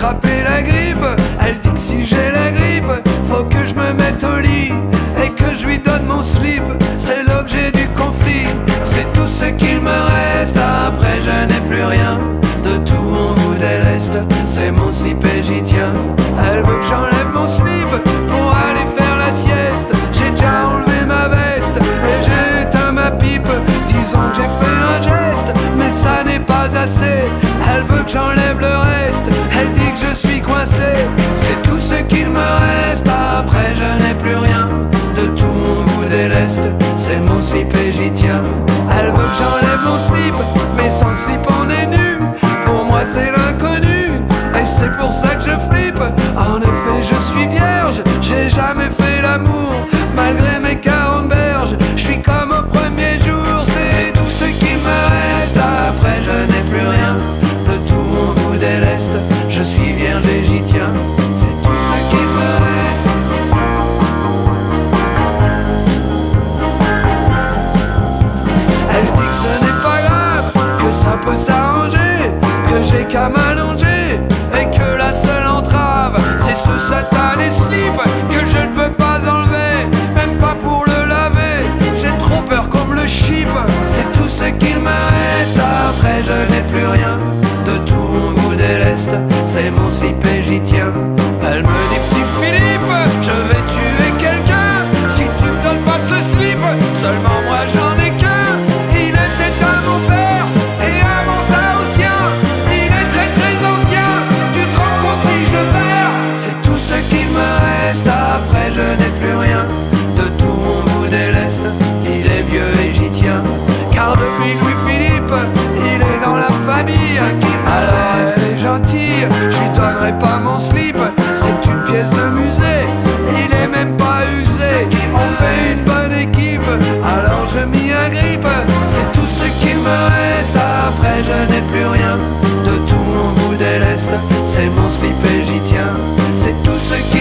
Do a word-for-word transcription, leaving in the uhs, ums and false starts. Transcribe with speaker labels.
Speaker 1: attrapé la grippe. Elle dit que si j'ai la grippe, faut que je me mette au lit et que je lui donne mon slip. C'est l'objet du conflit, c'est tout ce qu'il me reste. Après je n'ai plus rien, de tout on vous déleste. C'est mon slip et j'y tiens. Elle veut que j'enlève mon slip pour aller faire la sieste. J'ai déjà enlevé ma veste et j'ai éteint ma pipe, disant que j'ai fait un geste, mais ça n'est pas assez. Elle veut que j'enlève le reste, elle dit que je suis coincé. C'est tout ce qu'il me reste, après je n'ai plus rien, de tout on vous déleste. C'est mon slip et j'y tiens. Elle veut que j'enlève mon slip, mais sans slip on est nu. Pour moi c'est l'inconnu, et c'est pour ça que je flippe. En effet je suis vierge, j'ai jamais fait l'amour, malgré mes quarante berges. Je suis comme au premier jour, c'est tout ce qu'il me reste. Après je n'ai plus rien, de tout on vous déleste. Je suis vierge et j'y tiens, c'est tout ce qu'il me reste. Elle dit que ce n'est pas grave, que ça peut s'arranger, que j'ai qu'à m'allonger, et que la seule entrave c'est ce satané slip que je ne veux pas enlever, même pas pour le laver. J'ai trop peur qu'on me le chip, c'est tout ce qu'il me reste. Après je n'ai plus rien, de tout on vous déleste. C'est mon slip et j'y tiens. Elle me dit petit Philippe, je vais tuer quelqu'un si tu me donnes pas ce slip. Seulement moi j'en ai qu'un, il était à mon père et à mon ça au sien. Il est très très ancien, tu te rends compte si je perds. C'est tout ce qu'il me reste, après je n'ai plus rien, de tout on vous déleste. Il est vieux et j'y tiens, car depuis Louis-Philippe, il est dans la famille. Alors restez gentille, je lui donnerai pas mon slip, c'est une pièce de musée, il est même pas usé. On fait une bonne équipe, alors je m'y agrippe. C'est tout ce qu'il me reste, après je n'ai plus rien, de tout on vous déleste. C'est mon slip et j'y tiens, c'est tout ce